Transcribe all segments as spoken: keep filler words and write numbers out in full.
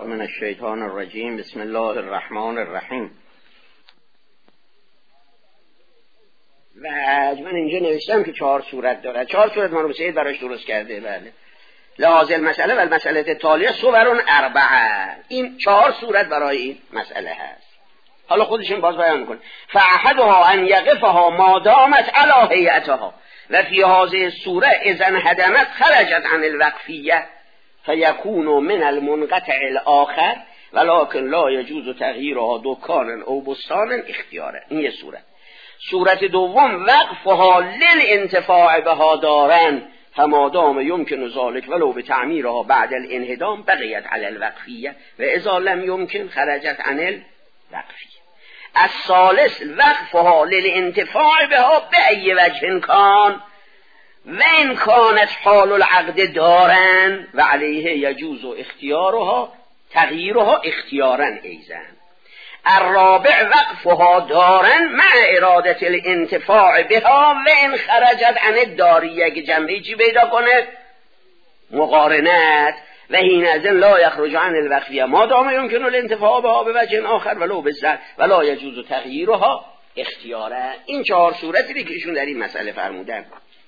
من الشیطان الرجیم. بسم الله الرحمن الرحیم. و من اینجا نوشتم که چهار صورت داره. چهار صورت مرحوم سید براش درست کرده. بله. لحاظ المسئله و المسئله التالیه صورون اربعه. این چهار صورت برای این مسئله هست. حالا خودشون باز بیان میکنه. فاحدها ان یقفها ما دامت علی هیئتها و فی هذه السوره اذا انهدمت خرجت عن الوقفیه فیکون من المنقطع الاخر ولكن لا يجوز تغییرها دکانا او بستانا اختیارا. این یه صورت. صورت دوم وقفها للانتفاع بها دارن فما دام يمكن ذلك ولو بتعمیرها بعد الانهدام بقیت علی الوقفیه و اذا لم يمكن خرجت عن الوقفیه. الثالث وقفها للانتفاع بها بأي وجه كان و ان كانت حال العقد دارن و علیه یجوز اختیارها تغییرها اختیارا ایضا. الرابع وقفها دارن مع اراده الانتفاع بها و ان خرجت عن الداریه که جنبه چی پیدا کنه؟ مقارنت. و این از لا یخرج عن الوقفیه ما دام یمکن الانتفاع بها به وجه آخر ولو بزن ولا یجوز تغییرها اختیارا. این چهار صورتی که ایشون در این مسئله فرمودن.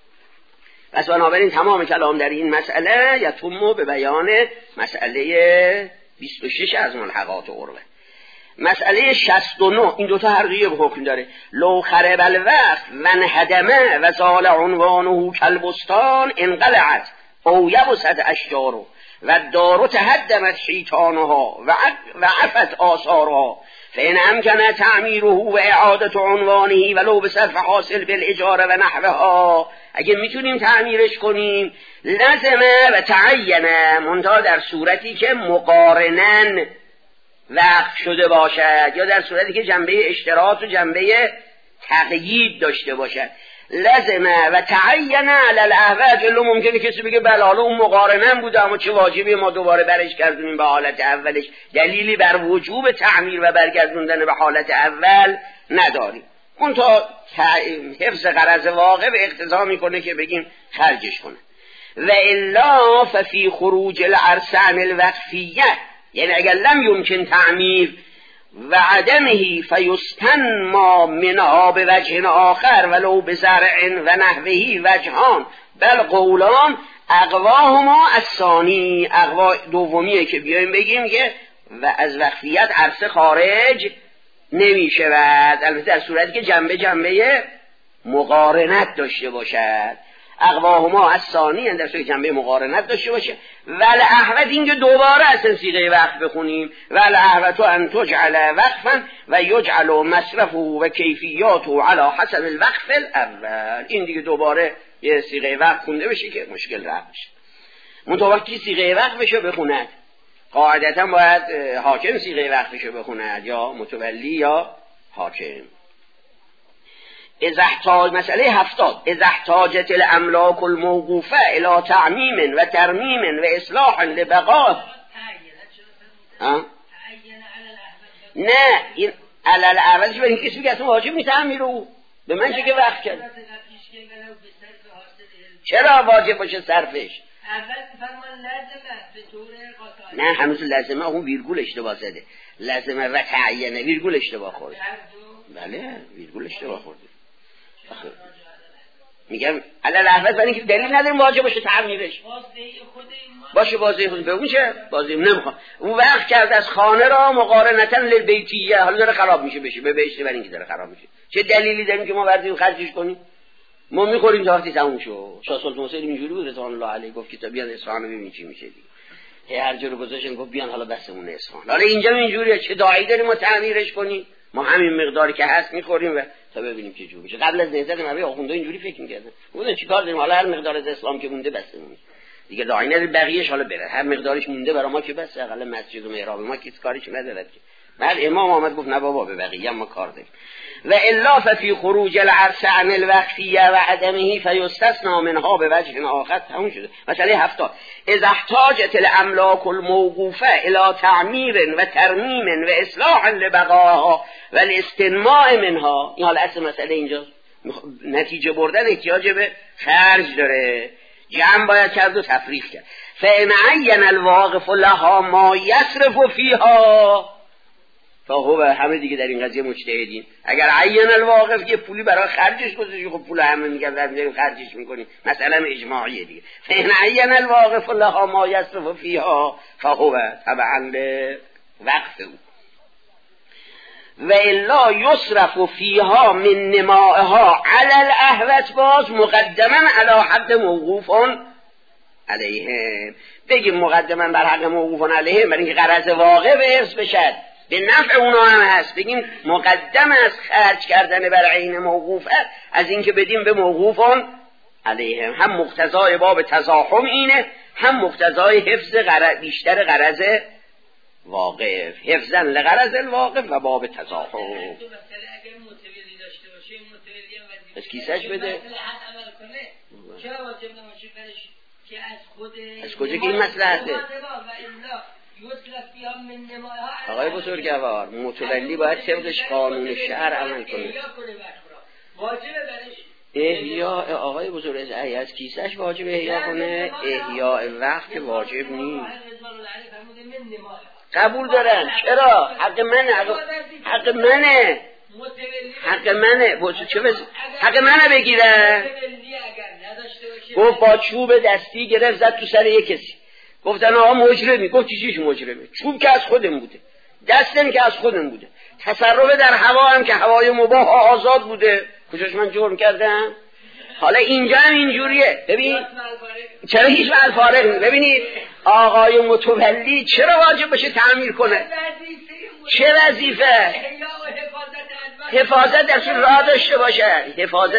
پس بنابراین تمام کلام در این مسئله یتم به بیان مسئله بیست و شش از ملحقات عروه. مسئله شصت و نه این دوتا هر یه حکم داره. لو خرب الوقت و انهدمه و زال عنوانه کالبستان انقلعت او یبست اشجاره و دارو تهدمت حیطانها و عفت آثارها فإن امکن تعمیره و اعادت عنوانه ولو بصرف حاصل بالاجاره و نحوها. اگه میتونیم تعمیرش کنیم لازمه و تعینه منتها در صورتی که مقارنن وقف شده باشد یا در صورتی که جنبه اشتراط و جنبه تقیید داشته باشد. لازمه و تعینه علی الاحوال. جلو ممکنه کسی بگه بله حالا اون مقارنن بوده اما چه واجبی ما دوباره برش کردونیم به حالت اولش. دلیلی بر وجوب تعمیر و برگردوندن به حالت اول نداریم. اون تا حفظ غرض واقع به اقتضا میکنه که بگیم خرجش کنه. و الا ففی خروج العرس عن الوقفیه، یعنی اگر لم یمکن تعمیر و عدمه فیستن ما منها به وجه آخر ولو بزرع و نحوهی وجهان بل قولان اقواهما الثانی. اقوا دومیه که بیایم بگیم که و از وقفیت عرصه خارج نمی شود، البته در صورتی که جنبه جنبه مقارنت داشته باشد. اقواهما الثانی در صورت جنبه مقارنت داشته باشه. ول احوت این که دوباره اصلا صیغه وقف بخونیم. ول احوت ان تجعل وقفا و یجعل مصرفه و کیفیاته علی حسب الوقف الاول. این دیگه دوباره یه صیغه وقف خونده بشه که مشکل رفع بشه. منتها وقتی صیغه وقفشو بخوند قاعدتا باید حاکم صیغه وقفشو بخوند یا متولی یا حاکم. اذا احتاج مسئله هفتاد اذا احتاجت الاملاک الموقوفه الى تعمیم و ترمیم و اصلاح لبقاء. نه این علل اولش به این کسی که اصلا واجب نیست تعمیر او به من چه که وقت کرد. چرا واجب باشه صرفش؟ نه هنوز لازمه اون ویرگول اشتباه زده. لازمه و تعینه ویرگول اشتباه خورده. بله ویرگول اشتباه خورده. میگم علل احوال برای اینکه دلیل نداریم واجب باشه تعمیرش. باشه بازی خود به اون چه بازی نمیخوام. اون وقت کرد از خانه را مقارنتا للبیتیه حالا داره خراب میشه بشه به بهشت برای اینکه داره خراب میشه. چه دلیلی داریم که ما وردیم خرجش کنیم؟ ما میخوریم تا وقتی تموم شو. شاه سلطان حسین اینجوری بود رضوان الله علیه گفت که بیان اصفهان ببین چی میشه دیگه. هی هر جور گذاشتن گفت بیان حالا بسمون اصفهان. حالا اینجا اینجوریه چه داعی داریم ما تعمیرش کنیم؟ ما همین مقداری که هست میخوریم و تا ببینیم چه جوری میشه. قبل از نهضت مبی آخونده اینجوری فکر می‌کردن. گفتن چیکار داریم حالا هر مقدار از اسلام که مونده بس مونده. دیگه داعی نداره بقیه‌اش حالا بره. هر مقدارش مونده برای ما که بس اقل مسجد و محراب ما کسی کاریش نداره که. بعد امام آمد گفت نه بابا به بقیه ما کار داریم. و الا ففي خروج العرس عن الوقفیه و عدمه فیستثنى منها به وجه آخر. تموم شده. مسئله هفتاد اذا احتاجت الاملاک الموقوفه الى تعمیر و ترمیم و اصلاح لبقاها و الاستنماء منها. این حال اصل مسئله اینجا نتیجه بردن احتیاج به خرج داره. جمع باید کرد و تفریق کرد. فإن عین الواقف لها ما یصرف فیها فهو، همه دیگه در این قضیه مجتهدین. اگر عین الواقف یه پولی برای خرجش گذاشتی، خب پول همه میگن داریم خرجش میکنیم، مثلا اجماعیه دیگه. فإن عین الواقف لها ما یصرف فیها فهو تبعا لوقف او و الا یصرف فیها من نمائها علی الاهوت باز مقدما علی حق موقوف علیه. بگیم مقدما بر حق موقوف علیه برای اینکه غرض واقع به حفظ بشد، به نفع اونا هم هست. بگیم مقدم از خرج کردن بر عین موقوف از اینکه بدیم به موقوف علیه. هم مقتضای باب تزاحم اینه، هم مقتضای حفظ غرض بیشتر غرض واقف، حفظن لغرض الواقف و باب تزاحم. از کیسش بده. از کجا که این مصلحته؟ آقای بزرگوار، متولی باید طبقش قانون شهر عمل کنه. احیاء آقای بزرگ از کیسش واجب احیاء کنه، احیاء وقت واجب نیست. قبول دارن. چرا؟ حق منه، حق, حق منه حق منه بوچه چه بس؟ حق منه بگیرن. گفت با چوب دستی گرفت زد تو سر یک کسی، گفتن آقا مجرمی. گفت چیش مجرمه؟ چوب که از خودم بوده، دستم که از خودم بوده، تصرف در هوا هم که هوای مباح آزاد بوده، کجاش من جرم کردم؟ حالا اینجا هم اینجوریه. ببین چرا هیچ وقت فارغ نیست. ببینید آقای متولی چرا واجب باشه تعمیر کنه؟ چه وظیفه؟ حفاظت درش راه داشته باشه. حفاظت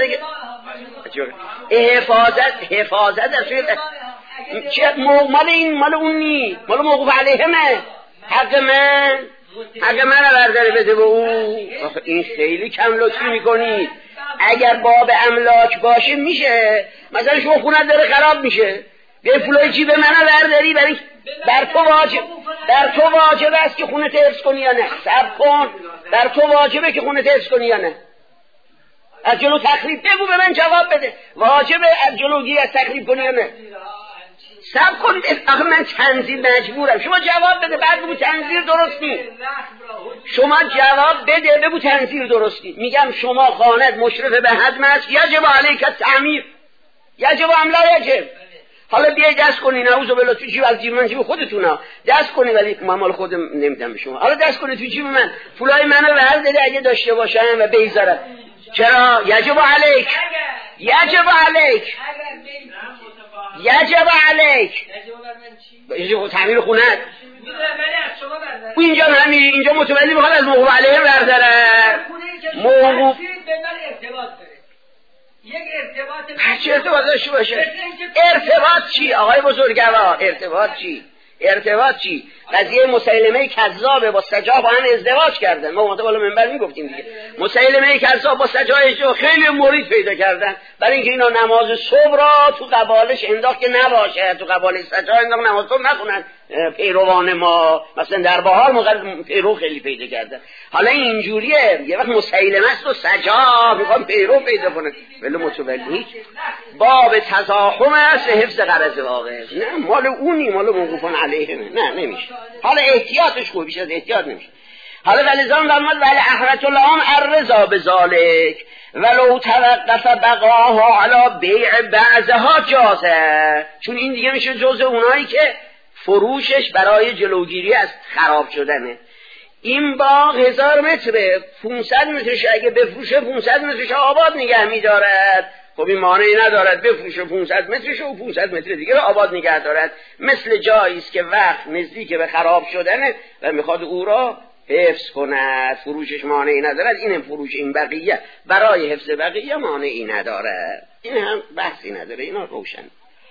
حفاظت حفاظت درش چه مال این مال اون نی، مال موقوف علیهمه. حق من حق من برداره بده به او. این خیلی کم لطفی میکنی. اگر باب املاک باشه میشه، مثلا شما خونه داره خراب میشه، یه پولای جیب منو برداری، برای بر تو واجب بر تو واجب است که خونه حفظ کنی یا نه؟ صبر کن، بر تو واجبه که خونه حفظ کنی یا نه؟ از جلو تخریب بگو، به من جواب بده. واجبه از جلوگیری از تخریب کنی یا نه؟ صبر کن. آخه من تنظیر مجبورم. شما جواب بده، بعد بگو تنظیر درست نیست. شما جواب بده بگو تنظیر درست نیست. میگم شما خانت مشرف به حجم است، یجب علیک التعمیر، یجب ام لا یجب. حالا بیای دست کنی، نعوذ بالله، تو جیب از جیب من، جیب خودتونه دست کنی، ولی من مال خودم نمیدم به شما. حالا دست کنی تو جیب من، پولای منو برداره اگه داشته باشم و بگذارم. چرا؟ یجب علیک، یجب علیک، یجب علیک. یجب تعمیر خونه. او اینجا نمیری، اینجا متولی میخواد از موقوف علیه برداره. موقوف یک ارتباط چه ارتباط داشته باشه؟ ارتباط چی آقای بزرگوار؟ ارتباط چی؟ ارتباط چی؟ قضیه مسیلمه کذاب با سجا با هم ازدواج کردن. ما اومده بالا منبر میگفتیم دیگه. مسیلمه کذاب با سجا ازدواج خیلی مرید پیدا کردن، برای اینکه اینا نماز صبح را تو قبالش انداخت که نباشه، تو قبال سجا انداخت نماز صبح نخونن پیروان ما. مثلا در بهار موقع پیرو خیلی پیدا کردن. حالا اینجوریه، یه وقت مسیلمه است و سجا میخوام پیرو پیدا کنن، ولی متولی باب تزاحم است، حفظ غرض واقع. نه مال اونی، مال موقوفان علیه نه نمیشه. حالا احتیاطش خوب بیش از احتیاط نمیشه. حالا ولیزان درماد ولی احرت اللهم الرضا بذالک ولو توقف بقاها علی بیع بعضها جازه. چون این دیگه میشه جزء اونایی که فروشش برای جلوگیری از خراب شدنه. این باغ هزار متره، پونصد مترش اگه بفروشه پونصد مترش آباد نگه میدارد. خب این مانعی ندارد بفروشه پونصد مترش و پونصد متر دیگه رو آباد نگه دارد. مثل جایی است که وقت نزدیک به خراب شدنه و میخواد او را حفظ کند، فروشش مانعی ندارد. این هم فروش این بقیه برای حفظ بقیه مانعی ندارد. این هم بحثی نداره، اینا روشن.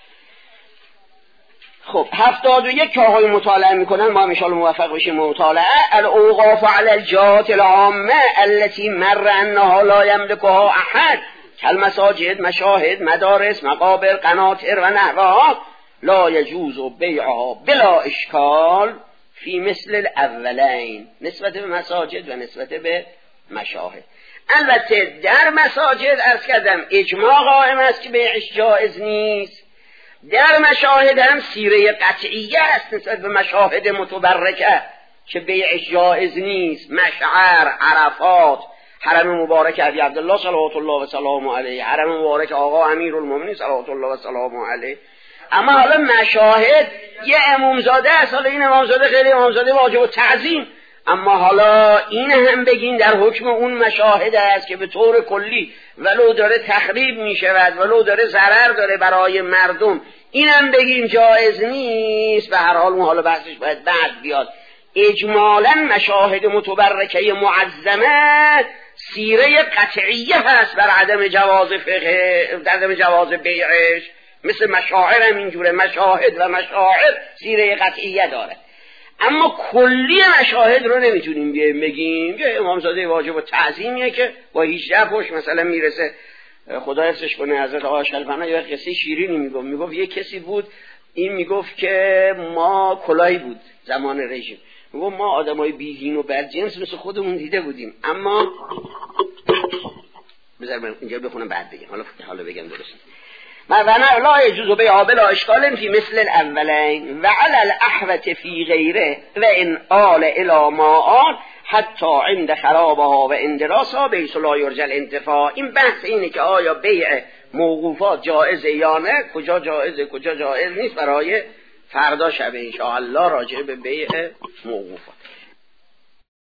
خب هفتاد و یک که آقای مطالعه میکنن، ما انشاءالله موفق بشیم مطالعه. الاوقاف علی الجهات العامه التي مر انها لا یملکها احد کالمساجد، مشاهد، مدارس، مقابر، قناطر و نحوها لا یجوز بیعها بلا اشکال فی مثل الاولین، نسبت به مساجد و نسبت به مشاهد. البته در مساجد عرض کردم اجماع قائم است که بیعش جائز نیست. در مشاهد هم سیره قطعیه است نسبت به مشاهد متبرکه که بیعش جائز نیست. مشعر، عرفات، حرم مبارک ابی عبدالله صلوات الله و سلامه علیه، حرم مبارک آقا امیرالمومنین صلوات الله و سلامه علیه. اما حالا مشاهد یه امامزاده است، حالا این امامزاده خیلی امامزاده واجب تعظیم، اما حالا این هم بگین در حکم اون مشاهد است که به طور کلی ولو داره تخریب می شود، ولو داره ضرر داره برای مردم، این هم بگین جایز نیست. به هر حال اون حالا بحثش باید بعد بیاد. اجمالا مشاهد متبرکه معظمه سیره قطعیه هست بر عدم جواز فقه، عدم جواز بیعش. مثل مشاعر هم اینجوره، مشاهد و مشاعر سیره قطعیه داره. اما کلی مشاهد رو نمیتونیم بیایم بگیم که امامزاده واجب و تعظیمیه که با هجده پشت مثلا میرسه. خدا حفظش کنه حضرت آقا اشکالفنا یه قصه شیرینی میگفت، میگفت یه کسی بود این میگفت که ما کلاهی بود زمان رژیم، میگفت ما آدمای بیدین و بدجنس مثل خودمون دیده بودیم، اما بذار من اینجا بخونم بعد بگم، حالا حالا بگم درست. ما لا يجوز بيع بلا اشكال في مثل الاولين وعلى الاحوة في غيره وان آل الى ما آل حتی عند خرابها و اندراسها بیس لا یرجى الانتفاع. این بحث اینه که آیا بیع موقوفات جائزه یا نه، کجا جائزه کجا جائز نیست، برای فردا شب ان شاء الله راجع به بیع موقوفات.